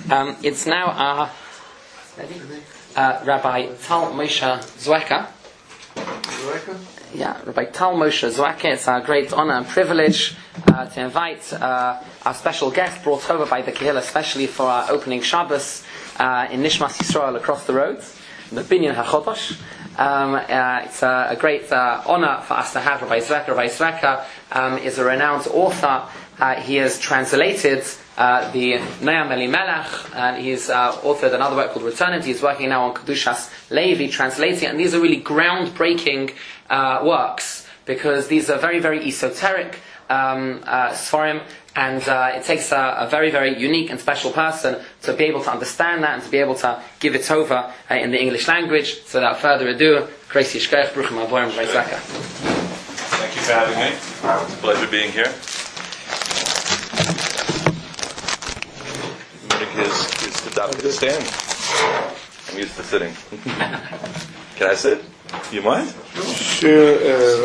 It's now Rabbi Tal Moshe Zweka. Yeah, Rabbi Tal Moshe Zweka. It's a great honor and privilege to invite our special guest brought over by the Kehillah, especially for our opening Shabbos in Nishmas Yisrael across the road, the Binyan HaChodosh. It's a great honor for us to have Rabbi Zweka. Rabbi Zweka is a renowned author. He has translated the Noam Elimelech, and he's authored another work called Returned. He's working now on Kedushas Levi, translating, and these are really groundbreaking works, because these are very, very esoteric Sforim, and it takes a very, very unique and special person to be able to understand that and to be able to give it over in the English language. So without further ado, Grace Yishkoch, Bruchim Aborim, Rabbi Zweka. Thank you for having me. It's a pleasure being here. Is to adopt the stand. I'm used to sitting. Can I sit? You mind? Sure.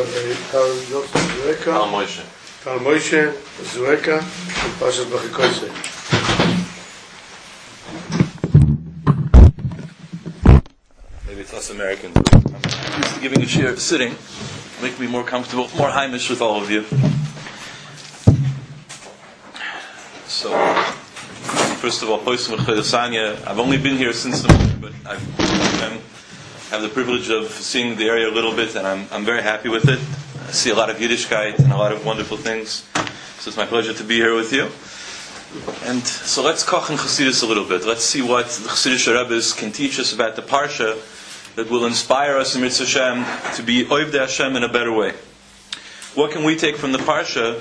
Tal Moshe. Tal Moshe Zweka, Pashat Bachikoise. Maybe it's us Americans. I'm used to giving a share sitting. Make me more comfortable, more Heimish with all of you. So, first of all, I've only been here since the morning, but I have the privilege of seeing the area a little bit, and I'm very happy with it. I see a lot of Yiddishkeit and a lot of wonderful things. So it's my pleasure to be here with you. And so let's koch in Chassidus a little bit. Let's see what the Chassidish Rebbes can teach us about the Parsha that will inspire us in Mitzvah Hashem to be Oivdei Hashem in a better way. What can we take from the Parsha?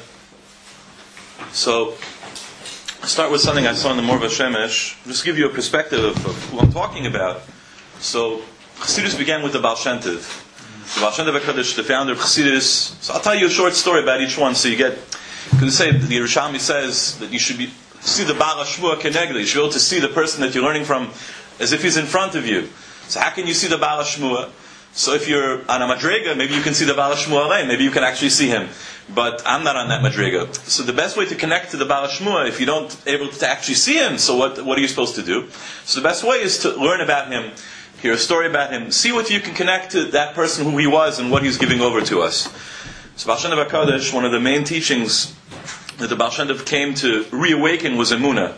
So, I'll start with something I saw in the Morva Shemesh, just to give you a perspective of who I'm talking about. So, Chassidus began with the Baal Shem Tov. The Baal Shem Tov HaKadosh, the founder of Chassidus. So I'll tell you a short story about each one, so you get, because the Yerushalmi says that you should see the Baal HaShmuah Keneged. You should be able to see the person that you're learning from as if he's in front of you. So how can you see the Baal HaShmuah? So if you're on a Madrega, maybe you can see the Baal HaShmuah Alein. Maybe you can actually see him. But I'm not on that Madrega. So the best way to connect to the Baal HaShmuah, if you don't able to actually see him, so what are you supposed to do? So the best way is to learn about him, hear a story about him, see what you can connect to that person, who he was, and what he's giving over to us. So Baal Shem Tov HaKadosh, one of the main teachings that the Baal Shem Tov came to reawaken was Emunah.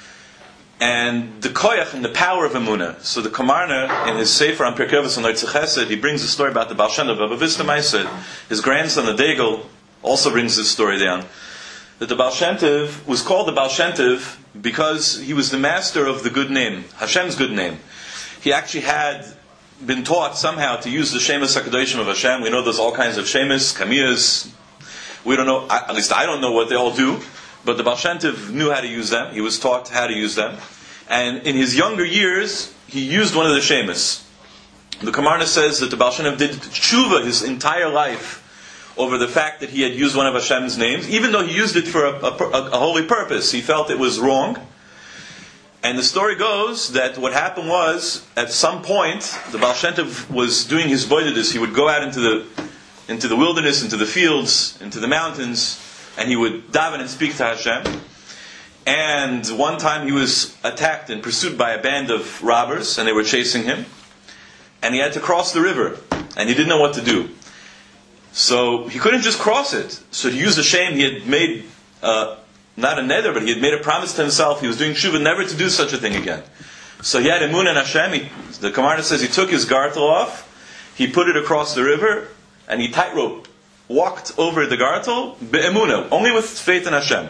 And the koyach and the power of Emunah. So the Kamarna, in his Sefer on Pirkei Avos and Leitzach Chesed, he brings a story about the Baal Shem Tov. Baba Vista Maaseh, his grandson, the Degel, also brings this story down. That the Baal Shem Tov was called the Baal Shem Tov because he was the master of the good name, Hashem's good name. He actually had been taught somehow to use the Shemus HaKadoshim of Hashem. We know there's all kinds of Shemus, Kamiyas. We don't know, at least I don't know what they all do. But the Baal Shem Tov knew how to use them. He was taught how to use them. And in his younger years, he used one of the Shemus. The Kamarna says that the Baal Shem Tov did tshuva his entire life over the fact that he had used one of Hashem's names, even though he used it for a holy purpose. He felt it was wrong. And the story goes that what happened was, at some point, the Baal Shem Tov was doing his voidedus. He would go out into the wilderness, into the fields, into the mountains, and he would daven and speak to Hashem. And one time he was attacked and pursued by a band of robbers, and they were chasing him. And he had to cross the river, and he didn't know what to do. So he couldn't just cross it. So he used a shame. He had made, not a nether, but he had made a promise to himself. He was doing tshuva never to do such a thing again. So he had emunah in Hashem. The Kamarna says he took his gartel off, he put it across the river, and he tightrope walked over the gartel, be'emunah, only with faith in Hashem.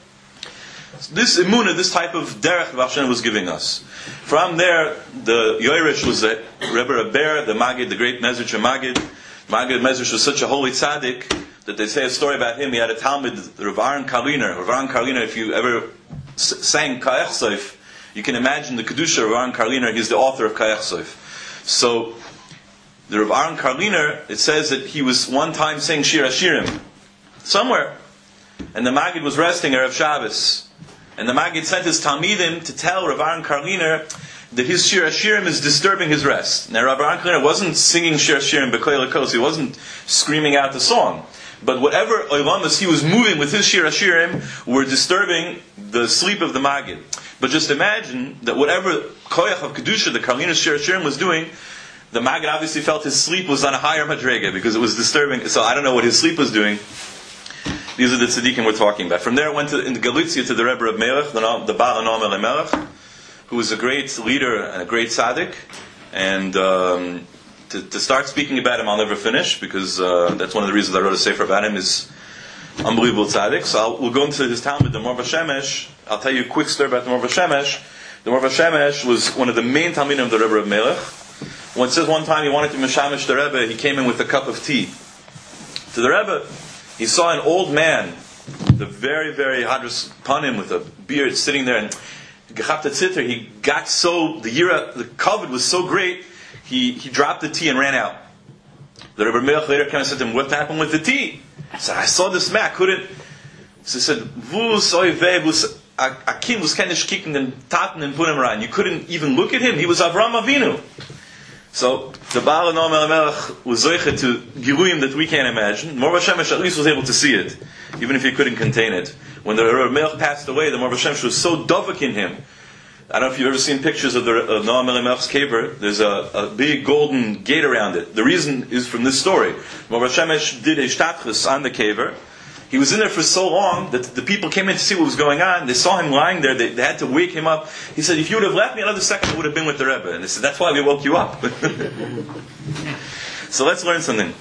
This emunah, this type of derech Hashem was giving us. From there, the Yoirish was the Rebbe Rabbeir, the Magid, the great Mezrich Magid. Magid Mezrich was such a holy tzaddik that they say a story about him. He had a Talmud, Rav Aaron Karliner. Rav Aaron Karliner, if you ever sang Ka'ech Soif, you can imagine the Kedusha of Rav Aaron Karliner. He's the author of Ka'ech Soif. So, the Rav Aaron Karliner, it says that he was one time saying Shir Hashirim somewhere, and the Magid was resting Erev Shabbos, and the Magid sent his Talmidim to tell Rav Aaron Karliner that his Shir Hashirim is disturbing his rest. Now Rav Aaron Karliner wasn't singing Shir Hashirim B'Koil HaKos, he wasn't screaming out the song, but whatever Oilamas he was moving with his Shir Hashirim were disturbing the sleep of the Maggid. But just imagine that whatever koyach of kedusha the Karlinas Shir Shirim was doing, the Maggid obviously felt his sleep was on a higher madrega because it was disturbing. So I don't know what his sleep was doing. These are the tzaddikim we're talking about. From there, it went in the Galicia to the Rebbe of Melech, the Baal Noam Elimelech, who was a great leader and a great tzaddik. And to start speaking about him, I'll never finish because that's one of the reasons I wrote a sefer about him. Is unbelievable tzaddik. So we'll go into his Talmud, the Morva Shemesh. I'll tell you a quick story about the Morva Shemesh. The Morva Shemesh was one of the main Talmidim of the Rebbe of Melech. When it says one time he wanted to mishamish the Rebbe, he came in with a cup of tea. To the Rebbe, he saw an old man, the very, very hadras panim with a beard sitting there, and gechapta tzitr, he got so, the kavod was so great, he dropped the tea and ran out. The Rebbe Melech later came and said to him, what happened with the tea? He said, I saw this man, I couldn't. So he said, Akim was kind of kicking and taten and put him around. You couldn't even look at him. He was Avram Avinu. So the Baal Noam Elimelech was zoichet to giruyim that we can't imagine. Morva Shemesh at least was able to see it, even if he couldn't contain it. When the Rebbe Melech passed away, the Morva Shemesh was so dovek in him. I don't know if you've ever seen pictures of Noam Elimelech's kever. There's a big golden gate around it. The reason is from this story. Morva Shemesh did a shtachus on the kever. He was in there for so long that the people came in to see what was going on. They saw him lying there. They had to wake him up. He said, if you would have left me another second, I would have been with the Rebbe. And they said, that's why we woke you up. So let's learn something.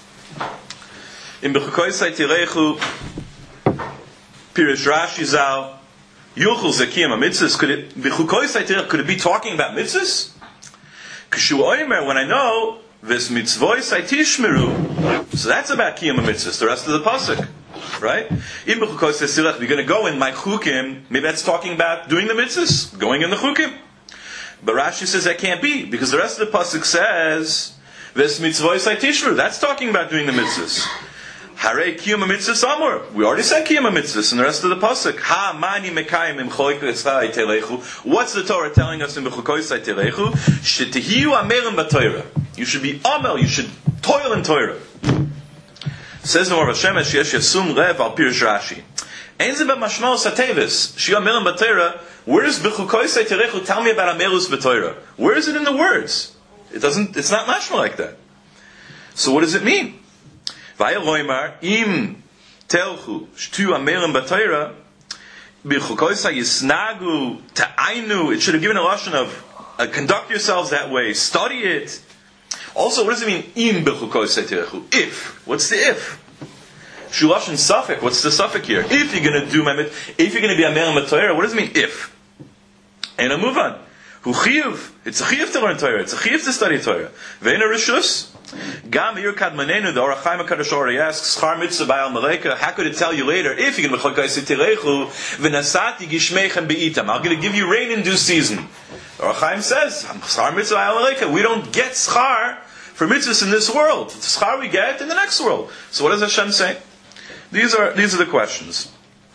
In Bechukoisai Tirechu, Pirish Rashi Zal, Yuchel Zekiyam HaMitzvahs, could it be talking about mitzvahs? Kishu Oimer, when I know, Ves Mitzvoisai Tishmeru, so that's about Kiyam HaMitzvahs, the rest of the pasuk. Right? We're going to go in my chukim. Maybe that's talking about doing the mitzvahs, going in the chukim. But Rashi says that can't be because the rest of the pasuk says "Ves mitzvos tishmeru." That's talking about doing the mitzvahs. Harei kiyum mitzvahs amor. We already said kiyum mitzvahs in the rest of the pasuk. Ha mani mekayim im choikosai telechu. What's the Torah telling us in b'choikosai telechu? Shetihiu amerim b'Torah. You should be amel. You should toil in Torah. Says the Morva Shemesh, Yesh Yasum Rev al Pirish Rashi. Einze b'mashmal satevis, Shia Milam b'Torah. Where is b'chukoisei terechu? Tell me about Amelus b'Torah. Where is it in the words? It's not mashmal like that. So what does it mean? Vayel loymar, im telchu, shtu Amelim b'Torah, b'chukoisei yisnagu, ta'ainu. It should have given a lashon of, conduct yourselves that way, study it. Also, what does it mean? Im b'chukoisei terechu. If. What's the if? Shulashon suffix. What's the suffix here? If you're going to do Mehmet, if you're going to be Amelim b'Torah, what does it mean? If. And a move on. Hu chiyuv. It's a chiyuv to learn Torah. It's a chiyuv to study Torah. Ve'ena rishus. Gam ir kadmanenu. The Orach Chaim HaKadosh already asks, Schar mitzvah ba'al malaika. How could it tell you later? If you're going to b'chukoisei terechu, v'nasati gishmeichem be'itam. I'm going to give you rain in due season. The Orach Chaim says, Schar mitzvah ba'al malaika. We don't get schar for mitzvahs in this world. The schar we get in the next world. So what does Hashem say? These are the questions.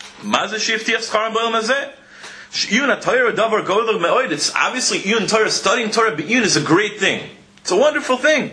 It's obviously Iyun Torah, studying Torah B'Iyun is a great thing. It's a wonderful thing.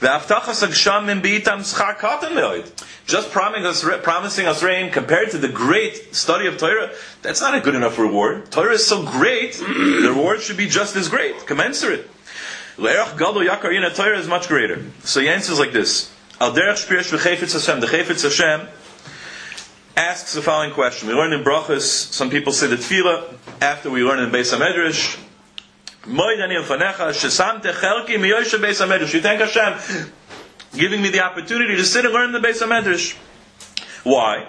Just promising us rain compared to the great study of Torah, that's not a good enough reward. Torah is so great, the reward should be just as great, commensurate. Torah is much greater. So he answers like this. The Chayfetz Hashem asks the following question. We learned in Brachos, some people say the Tefillah, after we learn in Beis HaMedrash, you thank Hashem giving me the opportunity to sit and learn in the Beis HaMedrash. Why?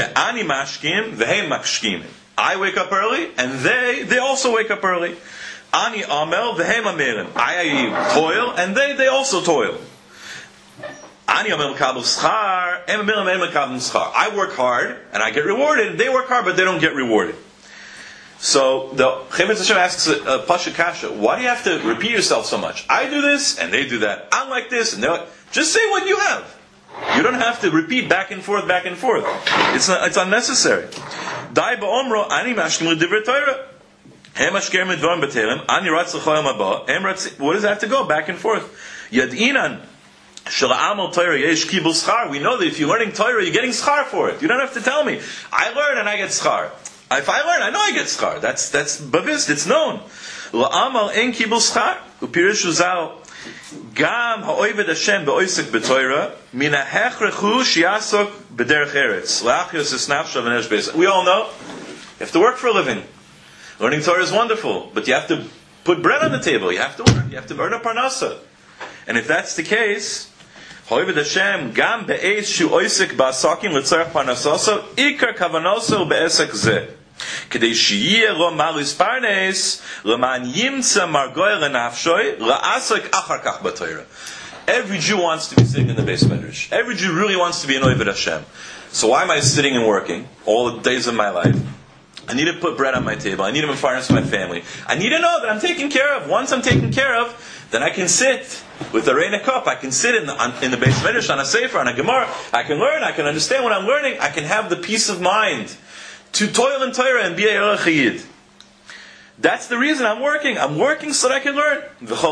I wake up early, and they also wake up early. Ani amel v'hem amerim. I toil, and they also toil. Ani amel mekabel schar, em amerim em mekabel schar. I work hard, and I get rewarded. They work hard, but they don't get rewarded. So the Chayfetz Hashem asks a Pasha Kasha, why do you have to repeat yourself so much? I do this, and they do that. I'm like this, and they're like, just say what you have. You don't have to repeat back and forth, back and forth. It's unnecessary. Dai ba'omro ani mashkim l'divrei Torah. What does it have to go back and forth? We know that if you're learning Torah, you're getting schar for it. You don't have to tell me. I learn and I get schar. If I learn, I know I get schar. That's bavis. It's known. La'amal en kibul schar. Upirish uzal. Gam ha'oived Hashem be'oisek b'toira min ha'hechrechu shiasok b'derech eretz la'achios esnafsha v'nesh beis. We all know you have to work for a living. Learning Torah is wonderful, but you have to put bread on the table. You have to work. You have to earn a parnasa. And if that's the case, ha'oived Hashem gam be'eis shu oisek ba'asakim l'tzarech parnasaso ikar kavanoso be'esek zeh. Kedei shiyeh lo malis parnes leman yimtza margoy lenafshoy la'asek achar kach b'Torah. Every Jew wants to be sitting in the Beis Medrash. Every Jew really wants to be an Oved Hashem. So why am I sitting and working all the days of my life? I need to put bread on my table. I need to finance my family. I need to know that I'm taken care of. Once I'm taken care of, then I can sit with a reina cup. I can sit in the Beis Medrash on a Sefer, on a Gemara. I can learn. I can understand what I'm learning. I can have the peace of mind to toil in Torah and be a Chayid. That's the reason I'm working. I'm working so that I can learn.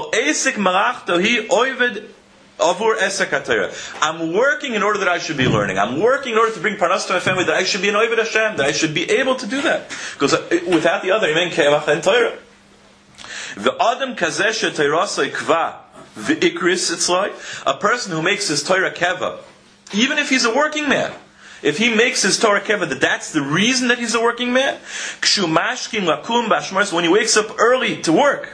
I'm working in order that I should be learning. I'm working in order to bring parnas to my family, that I should be an Oved Hashem, that I should be able to do that. Because without the other, amen, ke'evach and Torah. V'adam kazeh she'teirasai kva v'ikris itzloi, a person who makes his Torah keva, even if he's a working man, if he makes his Torah keva, that's the reason that he's a working man. When he wakes up early to work.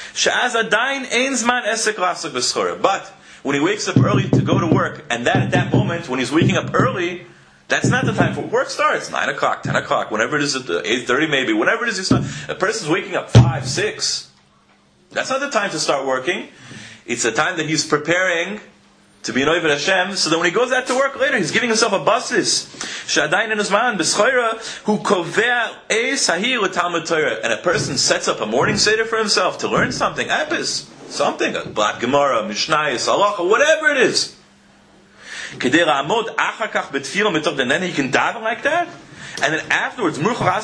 But when he wakes up early to go to work, and at that moment, when he's waking up early, that's not the time for work starts. 9 o'clock, 10 o'clock, whenever it is, 8:30 maybe, whenever it is, a person's waking up 5, 6. That's not the time to start working. It's the time that he's preparing to be an Oved Hashem, so that when he goes out to work later, he's giving himself a basis. Shadayin in his man, b'schoira, who kovea eis hahi l'talmud Torah. And a person sets up a morning seder for himself to learn something, epis, something, a Black Gemara, Mishnayos, Halacha, whatever it is. Kedei la'amod achar kach b'tfila mitoch, and then he can daven like that. And then afterwards, and we said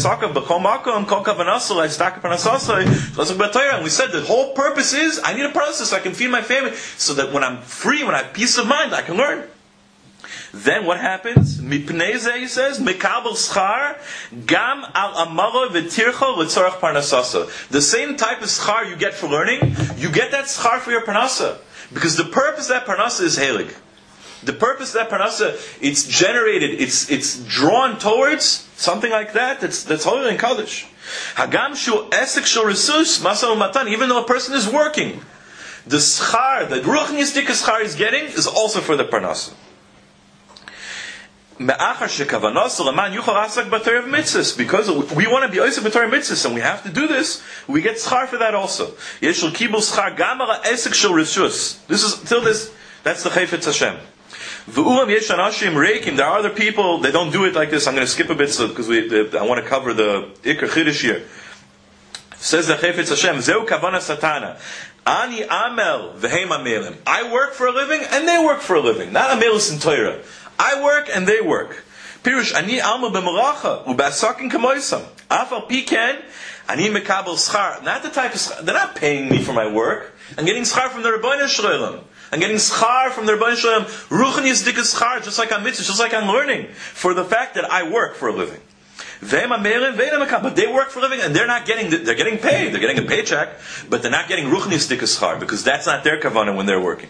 the whole purpose is I need a process so I can feed my family, so that when I'm free, when I have peace of mind, I can learn. Then what happens? Mipnei he says, Mekabel schar gam al amaro v'tircho l'tzorach parnasasa. The same type of schar you get for learning, you get that schar for your parnasa, because the purpose of that parnasa is heilig. The purpose of that parnasa, it's generated, it's drawn towards something like that. That's holy and kaddish. Hagam shu esek shel resus masal matan. Even though a person is working, the schar, the ruchnius dik schar he's getting, is also for the parnasa. Because we want to be oisek b'torah mitzvahs, and we have to do this, we get schar for that also. Yeshul kibul schar gam ala esek shel resus. This is till this. That's the Chayfetz Hashem. There are other people that don't do it like this. I'm going to skip a bit because I want to cover the Iker Chiddush here. Says the Chayfetz Hashem, Zeu kavana satana. Ani amel v'heim amelim. I work for a living and they work for a living. Not amelus in Torah. I work and they work. Pirush ani alma b'melacha u'ba'asakin kamoisam. Afal piken ani mekabel schar. Not the type of schar. They're not paying me for my work. I'm getting schar from the Rebbeinu Shalom. I'm getting schar from the Rebbeinu Shalom, ruchnius dik schar, just like I'm mitzvah, just like I'm learning, for the fact that I work for a living. But they work for a living, and they're getting paid, they're getting a paycheck, but they're not getting ruchnius dik schar, because that's not their kavanah when they're working.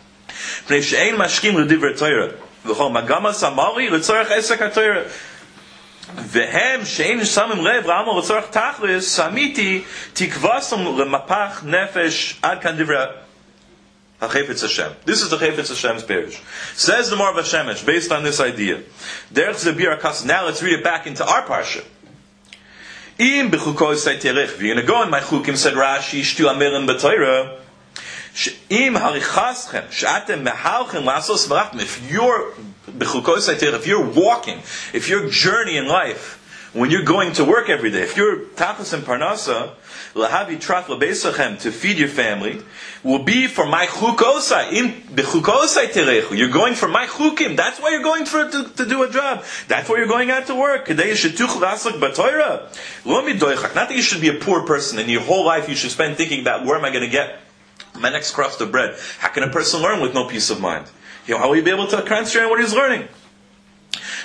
Vehem shein samim lev ra'amol l'tzorach tachlis samiti tikvasum lemapach nefesh ad kan divrei HaChayfetz Hashem. This is the Chayfetz Hashem's parish. Says the Mar Vashemesh, based on this idea. Derech Zebir HaKas. Now let's read it back into our parsha. Im b'chukos sayterech. We're going to go in my chukim, said Rashi, shtu amirim b'toira. Im harichaschem, she'atem mehalchem lasos v'rachtem. If you're b'chukos sayterech, if you're walking, if your journey in life, when you're going to work every day, if you're tachlis and parnasa, lahavi trat lebeisachem, to feed your family, will be for my chukosai. In b'chukosai terechu, you're going for my chukim. That's why you're going to do a job. That's why you're going out to work. Kedei shetuch lasak b'toira. Lo midoichak. Not that you should be a poor person and your whole life you should spend thinking about where am I going to get my next crust of bread. How can a person learn with no peace of mind? How will you be able to concentrate on what he's learning?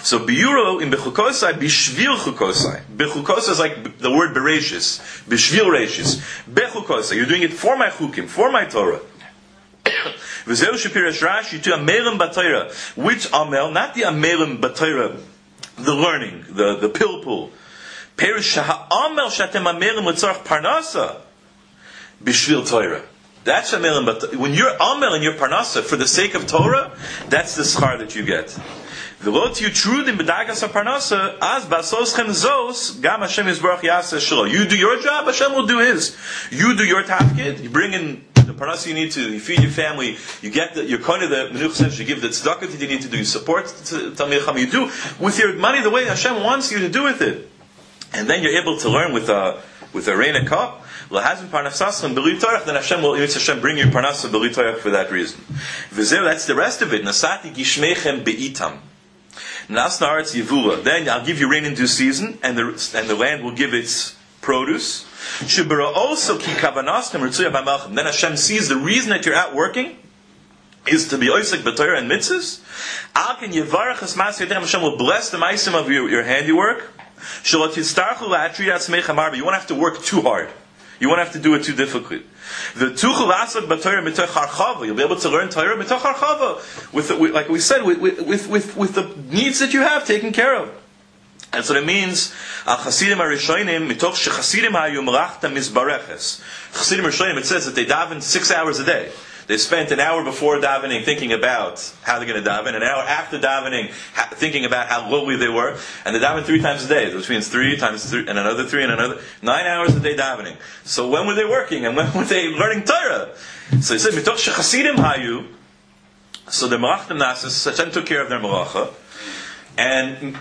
So biuro in bechukosai bishvil chukosai. Bechukosai is like the word bereshis. Bishvil reshis. Bechukosai. You're doing it for my chukim, for my Torah. V'zeu shepirish Rashi to amelim b'Torah. Which amel? Not the amelim b'Torah, the learning, the pilpul. Perish ha'amel shatem amelim l'tzarach parnasa bishvil Torah. That's amelim b'Torah. When you're amel in your parnasa for the sake of Torah, that's the schar that you get. V'lo tiyu trudim b'dagas ha'parnasa az basoschem zos gam Hashem yisbarach yaseh shelo. You do your job, Hashem will do His. You do your tafkid. You bring in the parnasa you need to. You feed your family. You get you're kind of the menuch says you give the tzedakah that you need to do. You support Talmidei Chacham. You do with your money the way Hashem wants you to do with it, and then you're able to learn with a reina cup. Then Hashem will bring your parnasa b'li torach for that reason. That's the rest of it. Nasati gishmechem be'itam. Nas Yivula. Then I'll give you rain in due season, and the land will give its produce. Also then Hashem sees the reason that you're out working is to be oisek b'Torah and mitzvahs. Hashem will bless the ma'asim of your handiwork. You won't have to work too hard. You won't have to do it too difficult. You'll be able to learn Torah mitoch harchava, like we said, with the needs that you have taken care of. That's what it means. Chasidim Arishonim mitoch shechasidim hayu melachta mizbareches. Chasidim Arishonim, it says that they daven 6 hours a day. They spent an hour before davening thinking about how they're going to daven, an hour after davening thinking about how lowly they were, and they daven 3 times a day, which means 3 times 3, and another 3, and another 9 hours a day davening. So when were they working, and when were they learning Torah? So he said, "Mitoch shechasidim hayu." So the malachim nasis, Hashem took care of their malacha, and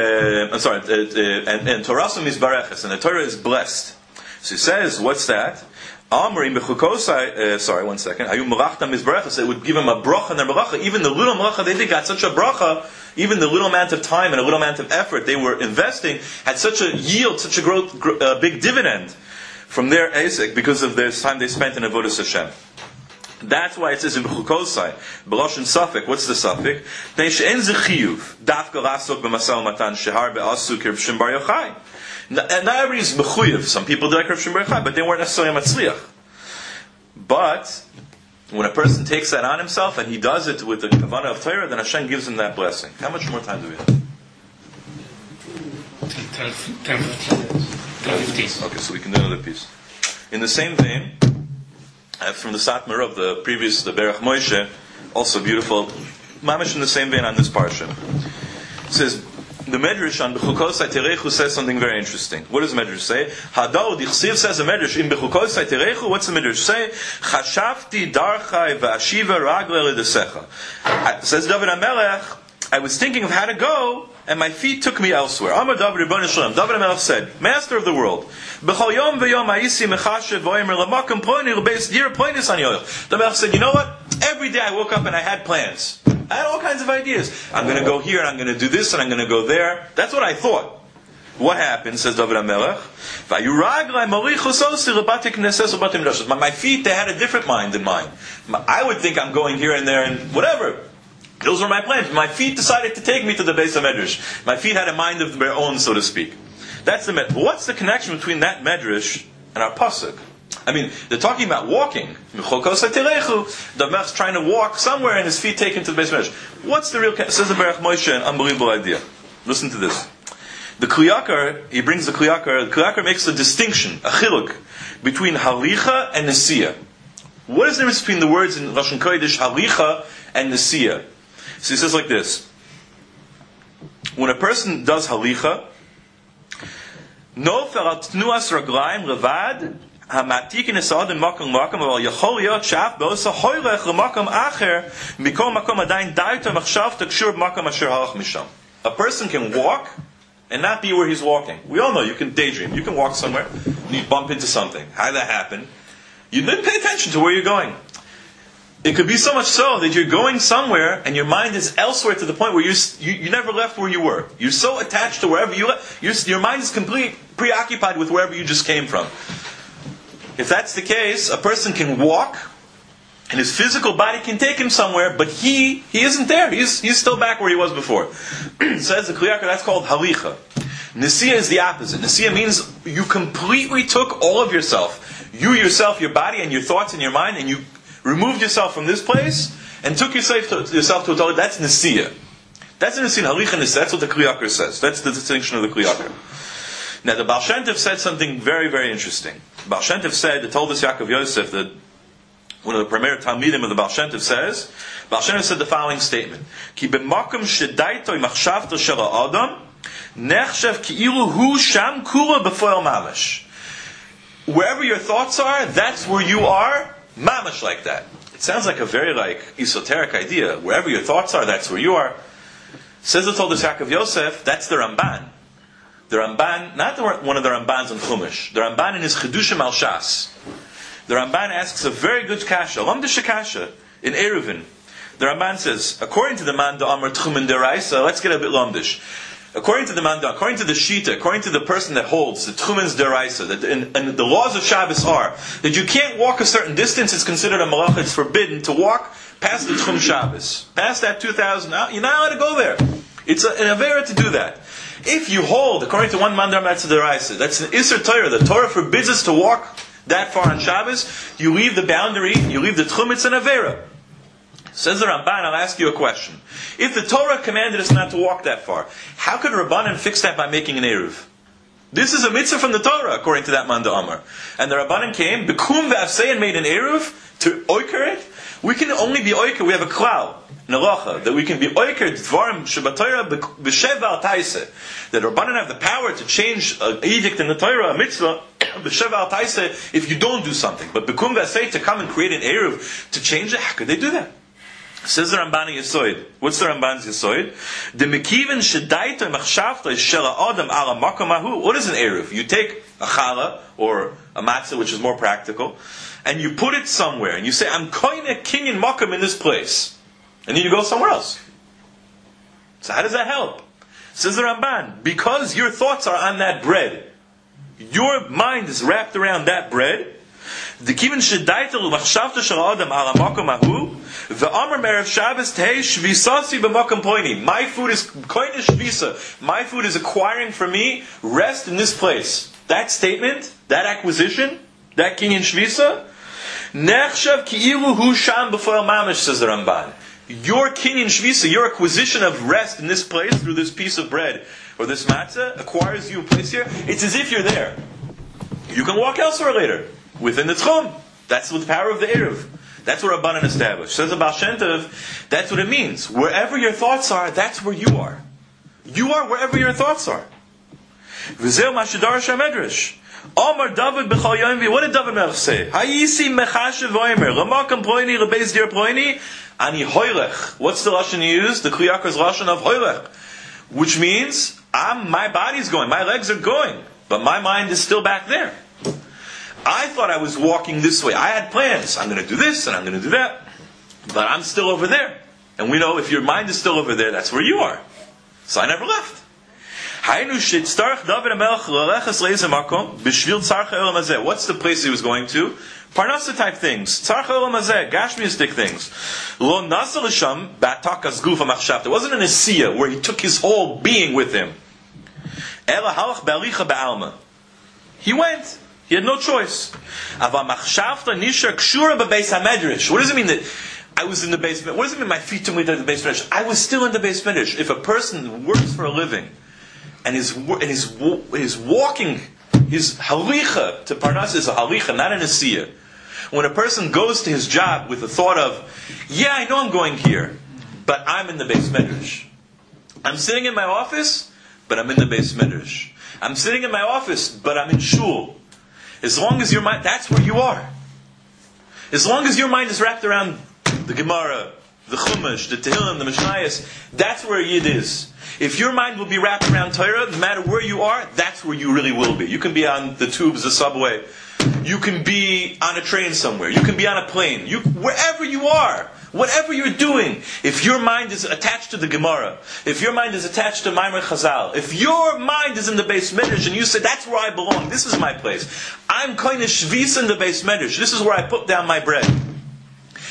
Torasum is bareches, and the Torah is blessed. So he says, "What's that?" Amrim bechukosai. Sorry, 1 second. Hayu melachta mizbarachas. It would give them a bracha and their malacha. Even the little malacha they did got such a bracha. Even the little amount of time and a little amount of effort they were investing had such a yield, such a big dividend from their asik because of the time they spent in avodas Hashem. That's why it says in bechukosai, b'loshen safek. What's the safek? Pnei she'en zechiyuv dafka lasok b'masal matan shehar be'asu kirv Shim Bar Yochai. And not everybody is mechuyev. Some people did like Rav Shimon Bar Yochai, but they weren't necessarily matzliach. But when a person takes that on himself and he does it with the kavanah of Torah, then Hashem gives him that blessing. How much more time do we have? 10, 15. Okay, so we can do another piece. In the same vein, from the Satmar of the Berach Moshe, also beautiful, mamish in the same vein on this parsha. It says, the Medrash on Bechukosai Terechu says something very interesting. What does the Medrash say? Hadao Dichsiv says the Medrash in Bechukosai Terechu. What's the Medrash say? Chashafti darchai v'ashiva ragle ledesecha. Says David HaMelech, I was thinking of how to go, and my feet took me elsewhere. Amar David Rebbeinu Shalom. David HaMelech said, Master of the world, B'chol yom v'yom ha'isi mechashev v'omer l'makam ploni l'beis dir plonis an yoch. The Melech said, you know what? Every day I woke up and I had plans. I had all kinds of ideas. I'm going to go here, and I'm going to do this, and I'm going to go there. That's what I thought. What happened, says David HaMelech? My feet, they had a different mind than mine. I would think I'm going here and there and whatever. Those were my plans. My feet decided to take me to the base of Medrash. My feet had a mind of their own, so to speak. That's the Medrash. What's the connection between that Medrash and our pasuk? I mean, they're talking about walking. The Melech's trying to walk somewhere and his feet take him to the base of Medrash. What's the real... Says the Berach Moshe, an unbelievable idea. Listen to this. The Kliyakar, he brings the Kliyakar makes a distinction, a chiluk, between halicha and nesiyah. What is the difference between the words in Lashon Kodesh, halicha and nesiyah? So he says like this. When a person does halicha, no ferat tnuas raglaim levad, המעתיק נסעוד ממקום למקום, אבל יכול להיות שאף בעושה הולך למקום אחר, מכל מקום עדיין די יותר מחשבתו קשור במקום אשר הלך משם. A person can walk and not be where he's walking. We all know you can daydream. You can walk somewhere and you bump into something. How did that happen? You didn't pay attention to where you're going. It could be so much so that you're going somewhere and your mind is elsewhere to the point where you never left where you were. You're so attached to wherever you left. Your mind is completely preoccupied with wherever you just came from. If that's the case, a person can walk And his physical body can take him somewhere, but he isn't there. He's still back where he was before. Says the Kli Yakar, that's called halicha. Nesiya is the opposite. Nesiya means you completely took all of yourself. You yourself, your body and your thoughts and your mind, and you removed yourself from this place and took yourself to a toilet. That's Nesiya. That's the Nesiya. Halicha Nesiya. That's what the Kli Yakar says. That's the distinction of the Kli Yakar. Now the Baal Shem Tov said something very, very interesting. Baal Shem Tov said, told us Yaakov Yosef, that one of the premier Talmidim of the Baal Shem Tov says, Baal Shem Tov said the following statement: Ki b'makom shedaitoi machshavto shel ha'adam nechshav ki'ilu hu sham kula b'foel mamash. Wherever your thoughts are, that's where you are, mamash, like that. It sounds like a very esoteric idea. Wherever your thoughts are, that's where you are. Says the Toldos Yaakov Yosef, that's the Ramban. The Ramban, not one of the Rambans in Chumash. The Ramban in his Chidushim al Shas. The Ramban asks a very good kasha, Lamdish kasha, in Eruvin. The Ramban says, according to the Manda Amar Tchumen Deraisa, let's get a bit Lamdish. According to the Manda, according to the Shita, according to the person that holds the Tchumen's Deraisa, and the laws of Shabbos are that you can't walk a certain distance, it's considered a malacha, it's forbidden to walk past the Tchum Shabbos. Past that 2,000, you're not allowed to go there. It's an avera to do that. If you hold, according to one Mandar Matzah Deraisa, that's an Isser Torah, the Torah forbids us to walk that far on Shabbos, you leave the boundary, you leave the Tchum, it's an avera. Says the Ramban, I'll ask you a question. If the Torah commanded us not to walk that far, how could Rabbanan fix that by making an Eruv? This is a mitzvah from the Torah, according to that Manda Amar. And the Rabbanan came, Bekum ve'afsei, and made an Eruv to oiker it. We can only be oiker, we have a klal, nelacha, that we can be oiker, dvarim, shebatayra, b'shev al taise. That Rabbanan have the power to change an edict in the Torah, a mitzvah, b'shev al taise, if you don't do something. But Bekum ve'afsei, to come and create an Eruv, to change it, how could they do that? Says the Ramban Yesoid. What's the Ramban's Yesoid? The Mekivin Shedaito Machshavta Shela Adam Ala Makamahu. What is an Eruv? You take a challah or a matzah, which is more practical, and you put it somewhere, and you say, I'm koine kinyan makam in this place. And then you go somewhere else. So how does that help? Says the Ramban, because your thoughts are on that bread. Your mind is wrapped around that bread. The kivin shedaitelu machshavta shel adam ala makom ahu ve'amar merev Shabbos tehei shvisasi b'makom poini. My food is koine shvisa. My food is acquiring for me rest in this place. That statement, that acquisition, that kinyan shvisa, nechshav ki'ilu hu sham b'foel mamish, says the Ramban. Your kinyan shvisa, your acquisition of rest in this place through this piece of bread or this matzah acquires you a place here. It's as if you're there. You can walk elsewhere later. Within the Tchum. That's with the power of the Eruv. That's what Rabbanan established. Says the Baal Shem Tov, that's what it means. Wherever your thoughts are, that's where you are. You are wherever your thoughts are. V'zeu mashidar shamedrash. Omar David b'chal yom. What did David Melech say? Hayisi mechashev v'omer. L'makam ploini l'beis dir ploini. Ani hoylech. What's the lashon he used? The Kli Yakar's lashon of hoylech. Which means, my body's going, my legs are going, but my mind is still back there. I thought I was walking this way. I had plans. I'm going to do this and I'm going to do that. But I'm still over there. And we know if your mind is still over there, that's where you are. So I never left. What's the place he was going to? Parnasa type things. Gashmiistic things. It wasn't an Asiya where he took his whole being with him. He went. He had no choice. What does it mean that I was in the basement? What does it mean my feet took me to the basement? I was still in the basement. If a person works for a living and is walking, his halicha to Parnas is a halicha, not an asiyah. When a person goes to his job with the thought of, yeah, I know I'm going here, but I'm in the Beis Medrash. I'm sitting in my office, but I'm in the Beis Medrash. I'm sitting in my office, but I'm in shul. As long as your mind, that's where you are. As long as your mind is wrapped around the Gemara, the Chumash, the Tehillim, the Mishnayos, that's where Yid is. If your mind will be wrapped around Torah, no matter where you are, that's where you really will be. You can be on the tubes, the subway. You can be on a train somewhere. You can be on a plane. Wherever you are, whatever you're doing, if your mind is attached to the Gemara, if your mind is attached to Maimar Chazal, if your mind is in the Beis Medrash and you say, that's where I belong, this is my place. I'm kind of shvis in the Beis Medrash. This is where I put down my bread.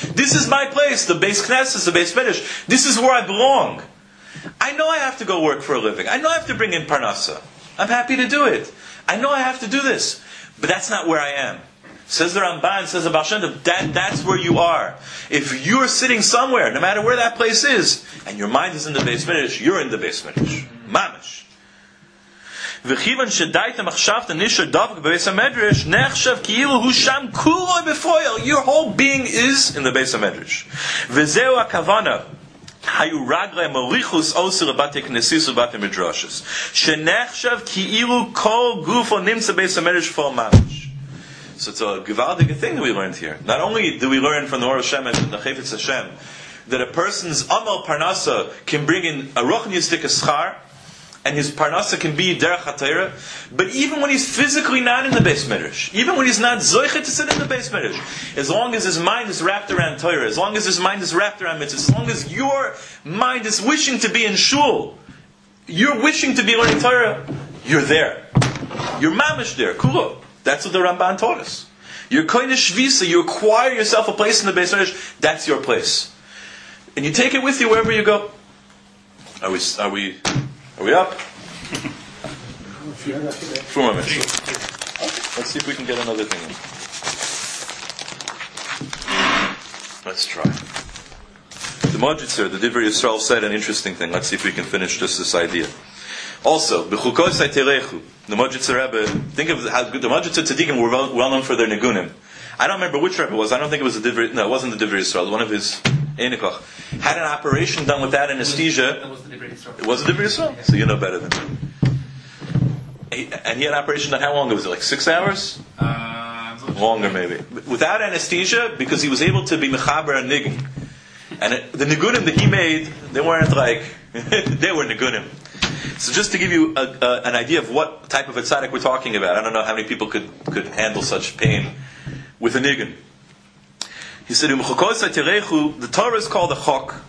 This is my place, the Beis Knesset, the Beis Medrash. This is where I belong. I know I have to go work for a living. I know I have to bring in Parnasa. I'm happy to do it. I know I have to do this. But that's not where I am. Says the Ramban, says the Baal Shem Tov, that's where you are. If you're sitting somewhere, no matter where that place is, and your mind is in the Beis Medrash, you're in the Beis Medrash. Mamash. V'chivan shedayta machshavta nishar davk bebeis hamedrash nechshav ki'ilu hu sham kuloi b'foil. Your whole being is in the Beis Hamedrash. V'zeu hakavana hayu raglei morichus oser bate knesis ubate midrashas shenechshav ki'ilu kol gufo nimtza Beis Hamedrash for mamash. So it's a gewaldige thing that we learned here. Not only do we learn from the Or Hashem and the Chayfetz Hashem that a person's amal parnasa can bring in a ruchniistic schar, and his parnasa can be derech hatayra, but even when he's physically not in the Beis Medrash, even when he's not zoichet to sit in the Beis Medrash, as long as his mind is wrapped around Torah, as long as his mind is wrapped around mitzvahs, as long as your mind is wishing to be in shul, you're wishing to be learning Torah, you're there. You're mamish there, kulo. That's what the Ramban taught us. You're koine shvisa, you acquire yourself a place in the Beis Medrash, that's your place. And you take it with you wherever you go. Are we up? 4 more minutes. Let's see if we can get another thing in. Let's try. The Modjitzer, the Divrei Yisrael, said an interesting thing. Let's see if we can finish just this idea. Also, B'chukosai Terechu, the Modjitzer Rebbe, think of how good the Modjitzer Tzadikim were well known for their Nigunim. I don't remember which Rebbe it was. I don't think it was it wasn't the Divrei Yisrael. One of his Einikoch had an operation done without anesthesia. It was the Divrei Yisrael. It was the Divrei Yisrael? So you know better than me. And he had an operation done, how long was it? Like 6 hours? Longer maybe. Without anesthesia, because he was able to be mechaber and nigun. And the nigunim that he made, they weren't like, they were nigunim. So just to give you an idea of what type of a tzaddik we're talking about, I don't know how many people could handle such pain with a nigun. He said, the Torah is called a chok,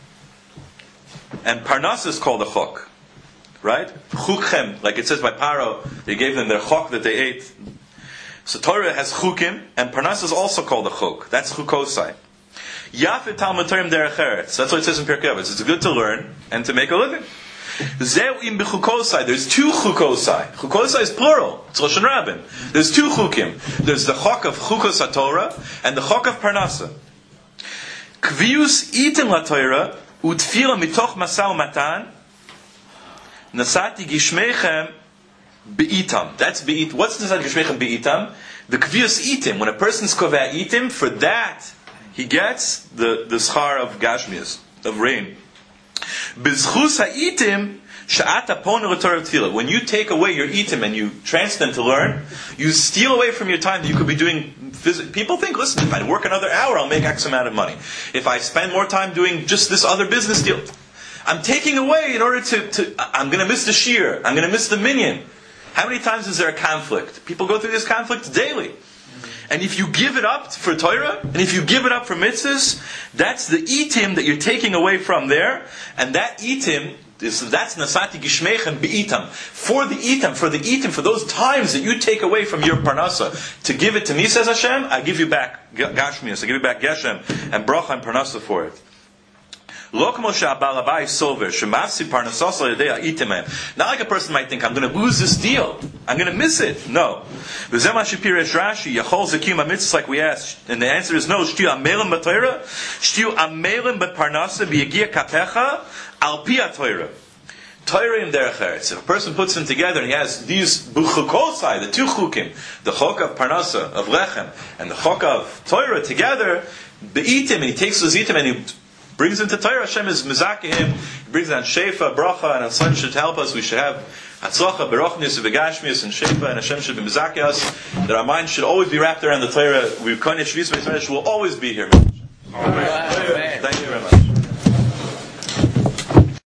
and Parnasa is called a chok. Right? Chukchem, like it says by Paro, they gave them their chok that they ate. So Torah has chukim, and Parnasa is also called a chok. That's chukosai. Yafet Talmud Torah derech eretz. That's what it says in Pirkei Avos. It's good to learn and to make a living. Zeu im b'chukosai. There's 2 chukosai. Chukosai is plural. It's Lashon Rabin. There's 2 chukim. There's the chok of chukos HaTorah and the chok of Parnasa. Kvius itim LaTorah utfila mitoch masau matan nasati gishmechem be'itam. That's be'it. What's nasati gishmechem be'itam? The kvius itim. When a person's kovea itim, for that he gets the schar of gashmias, of rain. Bizchus ha'itim sha'ata pon l'torah tefillah. When you take away your itim and you transfer them to learn, you steal away from your time that you could be doing. People think, listen, if I work another hour, I'll make X amount of money. If I spend more time doing just this other business deal, I'm taking away in order to I'm going to miss the shear. I'm going to miss the minyan. How many times is there a conflict? People go through this conflict daily. And if you give it up for Torah, and if you give it up for mitzvahs, that's the itim that you're taking away from there, and that itim, that's nasati gishmechem be'itam. For the itim, for those times that you take away from your parnasa, to give it to me, says Hashem, I give you back gashmias, I give you back geshem, and bracha and parnasa for it. Not like a person might think, I'm going to lose this deal. I'm going to miss it. No. Like we asked, and the answer is no. Torah in derech eretz. If a person puts them together and he has these buchukosai, the 2 chukim, the chok of parnasa, of lechem, and the chok of Torah together, be'itim, and he takes those itim and he brings into Torah. Hashem is mizaki him. He brings down shefa, bracha, and Hashem should help us. We should have hatzlacha, berachnius, v'gashmius, and shefa, and Hashem should be mizaki us. That our mind should always be wrapped around the Torah. We koine shvis, will always be here. Thank you.